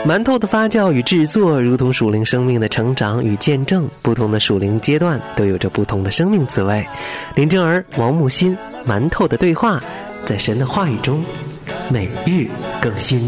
馒头的发酵与制作如同属灵生命的成长与见证，不同的属灵阶段都有着不同的生命滋味。林正儿、王木心，馒头的对话，在神的话语中每日更新。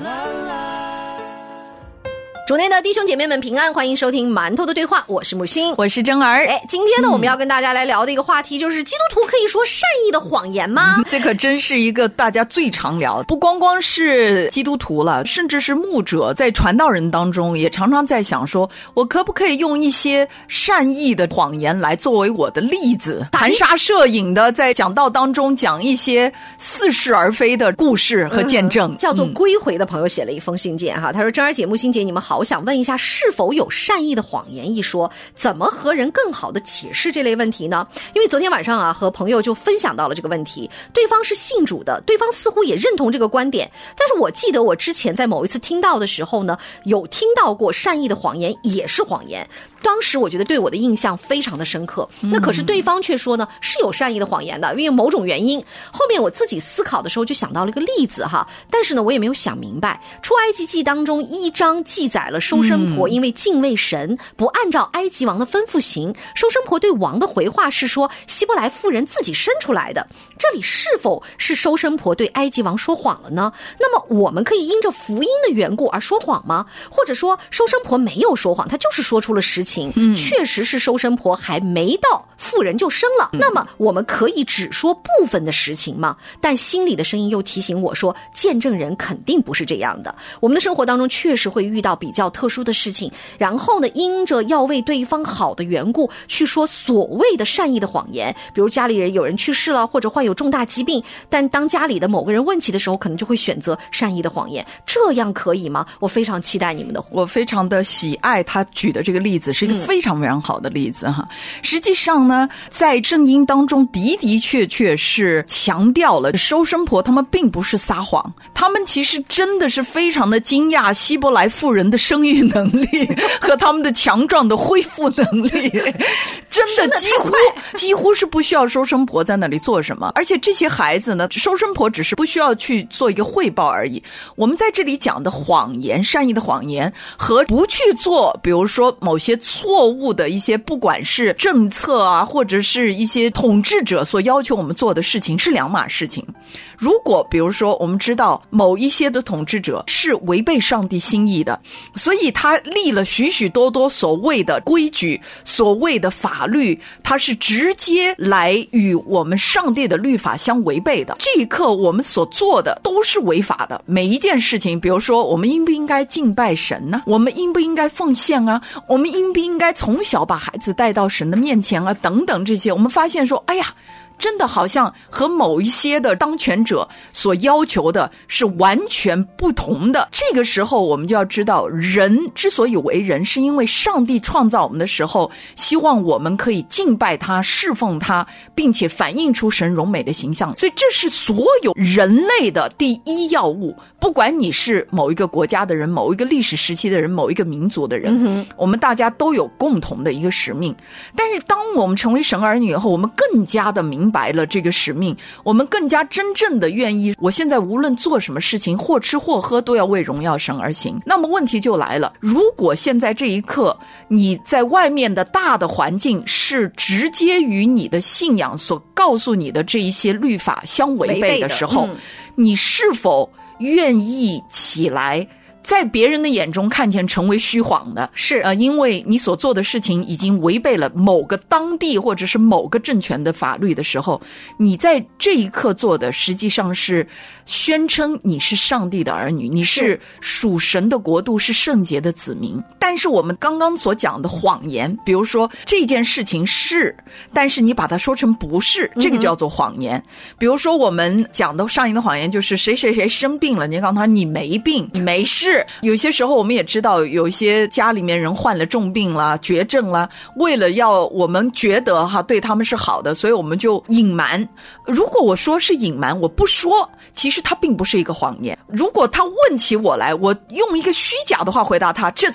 主内的弟兄姐妹们平安，欢迎收听馒头的对话，我是木星， 我是真儿。 今天呢，我们要跟大家来聊的一个话题就是基督徒可以说善意的谎言吗？ 这可真是一个大家最常聊，不光光是基督徒了，甚至是牧者在传道人当中也常常在想说，我可不可以用一些善意的谎言来作为我的例子，含沙射影的在讲道当中讲一些似是而非的故事和见证。 叫做归回的朋友写了一封信件哈，他说：真儿姐、木星姐，你们好，我想问一下，是否有善意的谎言一说？怎么和人更好的解释这类问题呢？因为昨天晚上啊，和朋友就分享到了这个问题，对方是信主的，对方似乎也认同这个观点，但是我记得我之前在某一次听到的时候呢，有听到过善意的谎言也是谎言，当时我觉得对我的印象非常的深刻。那可是对方却说呢，是有善意的谎言的，因为某种原因。后面我自己思考的时候就想到了一个例子哈，但是呢我也没有想明白。出埃及记当中1章记载了收生婆因为敬畏神，不按照埃及王的吩咐行，收生婆对王的回话是说希伯来妇人自己生出来的。这里是否是收生婆对埃及王说谎了呢？那么我们可以因着福音的缘故而说谎吗？或者说收生婆没有说谎，她就是说出了实情，确实是收生婆还没到妇人就生了，那么我们可以只说部分的实情吗？但心里的声音又提醒我说，见证人肯定不是这样的。我们的生活当中确实会遇到比较特殊的事情，然后呢，因着要为对方好的缘故去说所谓的善意的谎言，比如家里人有人去世了，或者患有重大疾病，但当家里的某个人问起的时候，可能就会选择善意的谎言，这样可以吗？我非常期待你们的。 我非常的喜爱他举的这个例子，是一个非常非常好的例子哈。实际上呢，在圣经当中的确是强调了收生婆他们并不是撒谎，他们其实真的是非常的惊讶希伯来妇人的生育能力和他们的强壮的恢复能力，真的几乎是不需要收生婆在那里做什么。而且这些孩子呢，收生婆只是不需要去做一个汇报而已。我们在这里讲的谎言，善意的谎言和不去做比如说某些错误的一些，不管是政策啊，或者是一些统治者所要求我们做的事情，是两码事情。如果比如说我们知道某一些的统治者是违背上帝心意的，所以他立了许许多多所谓的规矩，所谓的法律，他是直接来与我们上帝的律法相违背的。这一刻我们所做的都是违法的，每一件事情，比如说我们应不应该敬拜神呢？我们应不应该奉献啊？我们应不应该从小把孩子带到神的面前啊？等等这些，我们发现说，哎呀，真的好像和某一些的当权者所要求的是完全不同的。这个时候我们就要知道，人之所以为人，是因为上帝创造我们的时候希望我们可以敬拜他，侍奉他，并且反映出神荣美的形象。所以这是所有人类的第一要务，不管你是某一个国家的人，某一个历史时期的人，某一个民族的人，我们大家都有共同的一个使命。但是当我们成为神儿女以后，我们更加的明白了这个使命，我们更加真正的愿意，我现在无论做什么事情，或吃或喝，都要为荣耀神而行。那么问题就来了，如果现在这一刻你在外面的大的环境是直接与你的信仰所告诉你的这一些律法相违背的时候，你是否愿意起来在别人的眼中看见成为虚谎的？是因为你所做的事情已经违背了某个当地或者是某个政权的法律的时候，你在这一刻做的实际上是宣称你是上帝的儿女，你是属神的国度，是圣洁的子民。但是我们刚刚所讲的谎言，比如说这件事情是，但是你把它说成不是，这个叫做谎言。比如说我们讲的上一个谎言就是谁谁谁生病了，你告诉他你没病，你没事。有些时候我们也知道有一些家里面人患了重病啦，绝症啦，为了要我们觉得对他们是好的，所以我们就隐瞒。如果我说是隐瞒，我不说，其实它并不是一个谎言。如果他问起我来，我用一个虚假的话回答他，这才是谎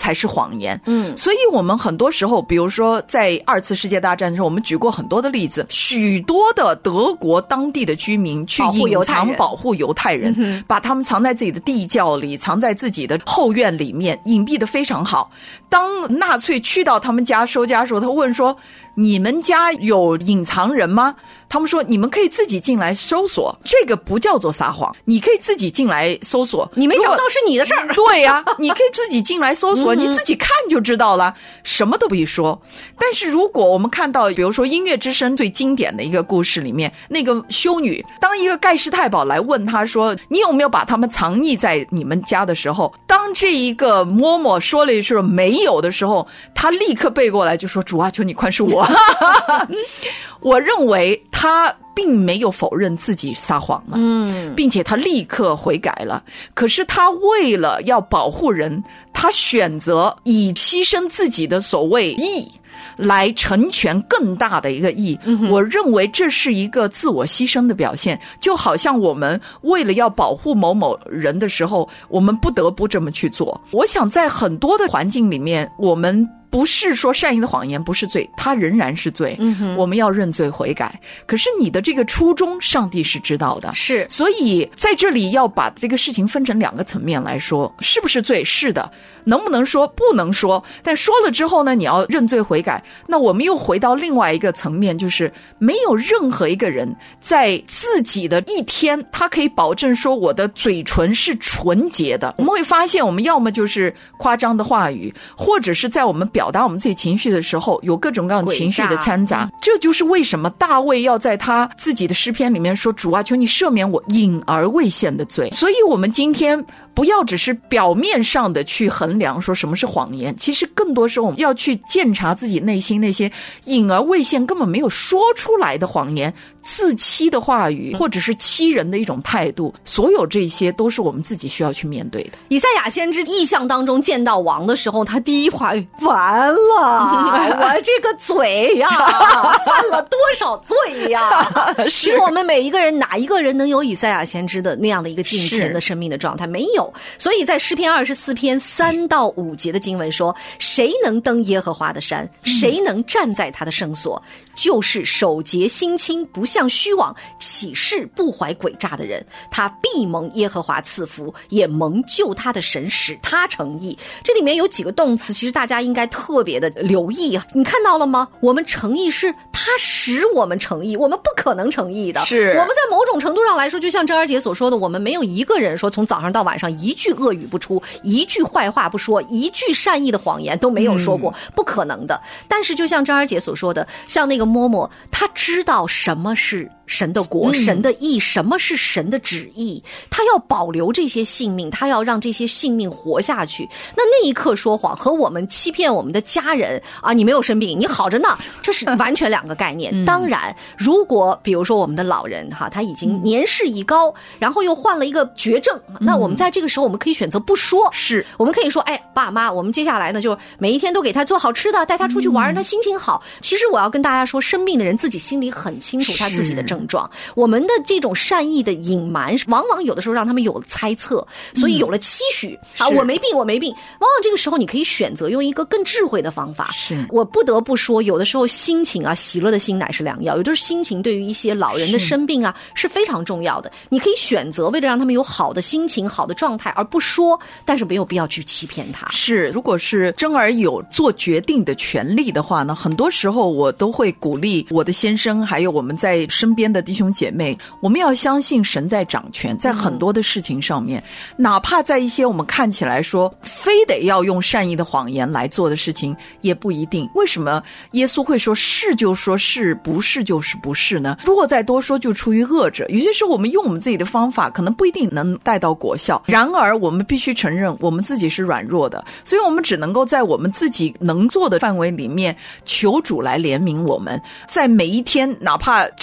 谎言。所以我们很多时候，比如说在2次世界大战的时候，我们举过很多的例子，许多的德国当地的居民去隐藏保护犹太人，把他们藏在自己的地窖里，藏在自己的后院里面，隐蔽得非常好。当纳粹去到他们家收家的时候，他问说，你们家有隐藏人吗？他们说，你们可以自己进来搜索，这个不叫做撒谎，你可以自己进来搜索， 你没找到是你的事儿。 对呀，你可以自己进来搜索，你自己看就知道了，什么都不必说。但是如果我们看到，比如说《音乐之声》最经典的一个故事里面，那个修女，当一个盖世太保来问她说，你有没有把他们藏匿在你们家的时候，当这一个嬷嬷说了一句没有的时候，她立刻背过来就说，主啊，求你宽恕我。我认为他并没有否认自己撒谎了，并且他立刻悔改了。可是他为了要保护人，他选择以牺牲自己的所谓义来成全更大的一个义。我认为这是一个自我牺牲的表现，就好像我们为了要保护某某人的时候，我们不得不这么去做。我想在很多的环境里面，我们不是说善意的谎言不是罪，它仍然是罪，我们要认罪悔改。可是你的这个初衷，上帝是知道的， 是。 所以在这里要把这个事情分成2个层面来说，是不是罪？是的。能不能说？不能说。但说了之后呢，你要认罪悔改。那我们又回到另外一个层面，就是没有任何一个人在自己的一天，他可以保证说我的嘴唇是纯洁的。我们会发现，我们要么就是夸张的话语，或者是在我们表达我们自己情绪的时候，有各种各样的情绪的掺杂。这就是为什么大卫要在他自己的诗篇里面说，主啊，求你赦免我隐而未现的罪。所以我们今天不要只是表面上的去衡量说什么是谎言，其实更多时候我们要去检查自己内心那些隐而未现根本没有说出来的谎言，自欺的话语，或者是欺人的一种态度，所有这些都是我们自己需要去面对的。 以赛亚先知意象当中见到王的时候，他第一话语，完了，我这个嘴呀，犯了多少罪呀？是我们每一个人，哪一个人能有以赛亚先知的那样的一个敬虔的生命的状态？没有。所以在诗篇24篇3到5节的经文说，谁能登耶和华的山？谁能站在他的圣所？就是手洁心清，不向虚妄，起誓不怀诡诈的人，他必蒙耶和华赐福，也蒙救他的神使他成义。这里面有几个动词，其实大家应该特别的留意啊！你看到了吗？我们成义是他使我们成义，我们不可能成义的。 是我们在某种程度上来说，就像郑儿姐所说的，我们没有一个人说从早上到晚上一句恶语不出，一句坏话不说，一句善意的谎言都没有说过，不可能的。但是就像郑儿姐所说的，像那个嬷嬷，她知道什么是神的国，神的意，什么是神的旨意，他要保留这些性命，他要让这些性命活下去。那一刻说谎和我们欺骗我们的家人啊，你没有生病，你好着呢，这是完全2个概念。当然，如果比如说我们的老人哈，他已经年事已高，然后又患了一个绝症，那我们在这个时候我们可以选择不说， 是我们可以说，哎，爸妈，我们接下来呢就每一天都给他做好吃的，带他出去玩，让他心情好。其实我要跟大家说，生病的人自己心里很清楚他自己的症状，我们的这种善意的隐瞒往往有的时候让他们有了猜测，所以有了期许啊，我没病，往往这个时候你可以选择用一个更智慧的方法。 是我不得不说，有的时候心情啊，喜乐的心乃是良药，有的时候心情对于一些老人的生病啊是非常重要的。你可以选择为了让他们有好的心情好的状态而不说，但是没有必要去欺骗他。 是，如果是真儿有做决定的权利的话呢，很多时候我都会鼓励我的先生还有我们在身边的弟兄姐妹，我们要相信神在掌权，在很多的事情上面，哪怕在一些我们看起来说非得要用善意的谎言来做的事情，也不一定。为什么耶稣会说是就说是，不是就是不是呢？如果再多说，就出于恶者。有些时候我们用我们自己的方法可能不一定能带到果效，然而我们必须承认我们自己是软弱的，所以我们只能够在我们自己能做的范围里面求主来怜悯我们。在每一天，哪怕真的我们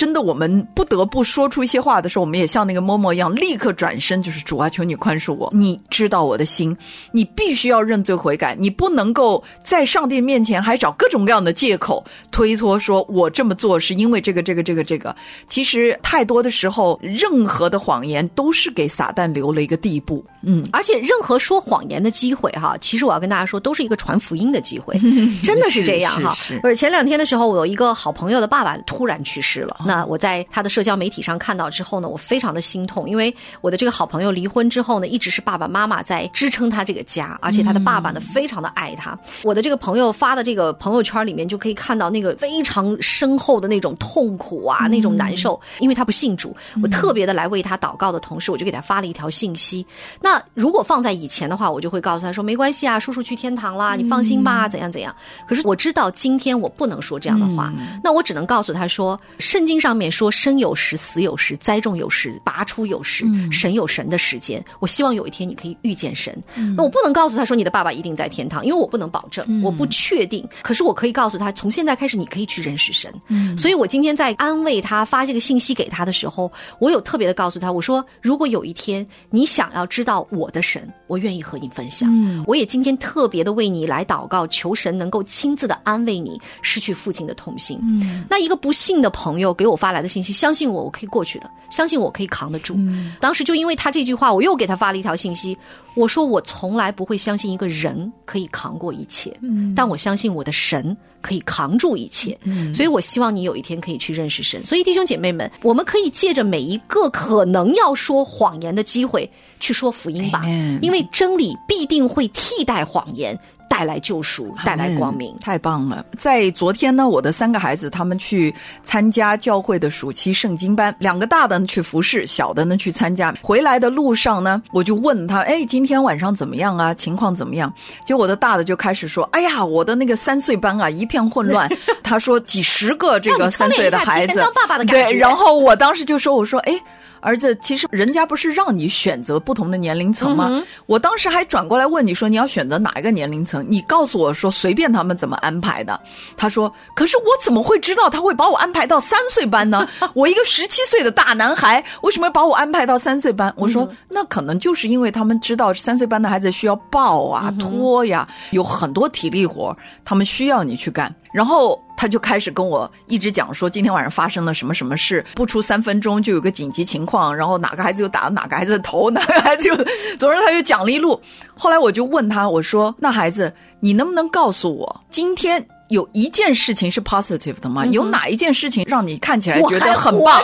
们不得不说出一些话的时候，我们也像那个嬷嬷一样立刻转身，就是主啊，求你宽恕我，你知道我的心，你必须要认罪悔改，你不能够在上帝面前还找各种各样的借口推脱说我这么做是因为这个。其实太多的时候任何的谎言都是给撒旦留了一个地步。 而且任何说谎言的机会哈，其实我要跟大家说都是一个传福音的机会，真的是这样哈。而前2天的时候，我有一个好朋友的爸爸突然去世了，那我在他的社交媒体上看到之后呢，我非常的心痛，因为我的这个好朋友离婚之后呢，一直是爸爸妈妈在支撑他这个家，而且他的爸爸呢非常的爱他。我的这个朋友发的这个朋友圈里面就可以看到那个非常深厚的那种痛苦啊，那种难受，因为他不信主，我特别的来为他祷告的同时，我就给他发了一条信息。那如果放在以前的话，我就会告诉他说没关系啊，叔叔去天堂啦，你放心吧，怎样怎样。可是我知道今天我不能说这样的话，那我只能告诉他说，圣经上面说生有时死有时，栽种有时拔出有时，神有神的时间。我希望有一天你可以遇见神。那我不能告诉他说你的爸爸一定在天堂，因为我不能保证，我不确定。可是我可以告诉他，从现在开始你可以去认识神。所以我今天在安慰他发这个信息给他的时候，我有特别的告诉他，我说如果有一天你想要知道我的神，我愿意和你分享。我也今天特别的为你来祷告，求神能够亲自的安慰你失去父亲的痛心。那一个不信的朋友给我发来的信息，相信我，我可以过去的，相信我可以扛得住。当时就因为他这句话，我又给他发了一条信息，我说我从来不会相信一个人可以扛过一切，但我相信我的神可以扛住一切。所以我希望你有一天可以去认识神。所以弟兄姐妹们，我们可以借着每一个可能要说谎言的机会去说福音吧，因为真理必定会替代谎言，带来救赎，带来光明。 太棒了。在昨天呢，我的3个孩子他们去参加教会的暑期圣经班，2个大的呢去服侍，小的呢去参加。回来的路上呢，我就问他，今天晚上怎么样啊，情况怎么样？结果我的大的就开始说，哎呀，我的那个3岁班啊一片混乱。他说几十个这个3岁的孩子， 当爸爸的感觉。 对，然后我当时就说，我说儿子，其实人家不是让你选择不同的年龄层吗？我当时还转过来问你说，你要选择哪一个年龄层？你告诉我说随便他们怎么安排的。他说，可是我怎么会知道他会把我安排到3岁班呢？我一个17岁的大男孩，为什么把我安排到3岁班？我说，那可能就是因为他们知道3岁班的孩子需要抱啊、拖呀，有很多体力活，他们需要你去干。然后他就开始跟我一直讲说今天晚上发生了什么什么事，不出3分钟就有个紧急情况，然后哪个孩子又打了哪个孩子的头，哪个孩子又总之他就讲了一路。后来我就问他，我说那孩子你能不能告诉我今天有一件事情是 positive 的吗？有哪一件事情让你看起来觉得很棒？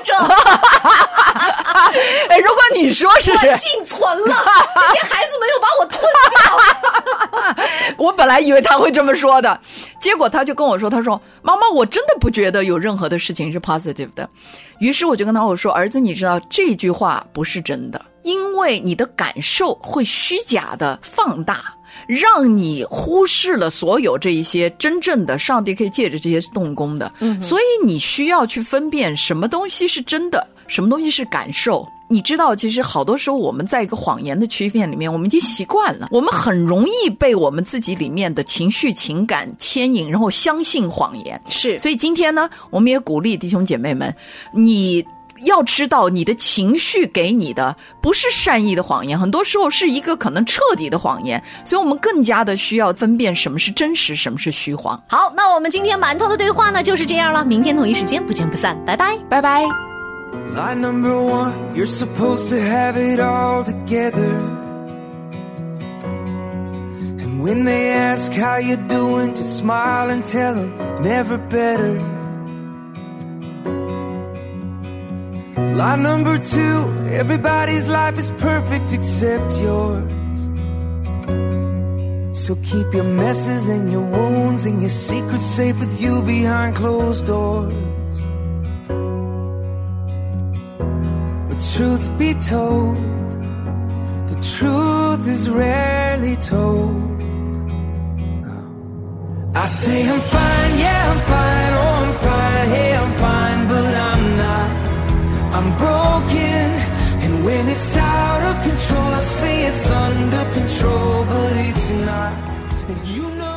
如果你说是我幸存了，这些孩子没有把我吞掉。 我本来以为他会这么说的，结果他就跟我说，他说妈妈，我真的不觉得有任何的事情是 positive 的。于是我就跟他我说，儿子，你知道这句话不是真的，因为你的感受会虚假的放大，让你忽视了所有这一些真正的上帝可以借着这些动工的。所以你需要去分辨什么东西是真的，什么东西是感受。你知道其实好多时候我们在一个谎言的区片里面，我们已经习惯了，我们很容易被我们自己里面的情绪情感牵引，然后相信谎言。 是， 所以今天呢，我们也鼓励弟兄姐妹们，你要知道你的情绪给你的不是善意的谎言，很多时候是一个可能彻底的谎言，所以我们更加的需要分辨什么是真实，什么是虚谎。 好，那我们今天馒头的对话呢就是这样了，明天同一时间不见不散，拜拜， 拜拜。 Line number 1, you're supposed to have it all together. And when they ask how you're doing, just smile and tell them never better. Line number 2, everybody's life is perfect except yours. So keep your messes and your wounds and your secrets safe with you behind closed doors. Truth be told, the truth is rarely told. I say I'm fine, yeah I'm fine, oh I'm fine, hey I'm fine, but I'm not. I'm broken, and when it's out of control I say it's under control, but it's not. And you know